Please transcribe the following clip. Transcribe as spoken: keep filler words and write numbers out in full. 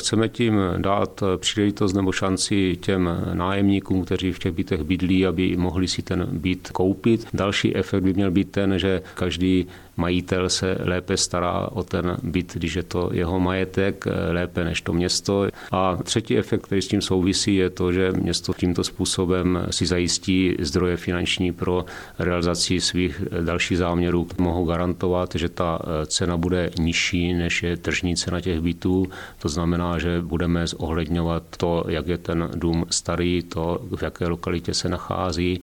Chceme tím dát příležitost nebo šanci těm nájemníkům, kteří v těch bytech bydlí, aby mohli si ten byt koupit. Další efekt by měl být ten, že každý majitel se lépe stará o ten byt, když je to jeho majetek, lépe než to město. A třetí efekt, který s tím souvisí, je to, že město tímto způsobem si zajistí zdroje finanční pro realizaci svých dalších záměrů. Mohou garantovat, že ta cena bude nižší, než je tržní cena těch bytů. To znamená, že budeme zohledňovat to, jak je ten dům starý, to, v jaké lokalitě se nachází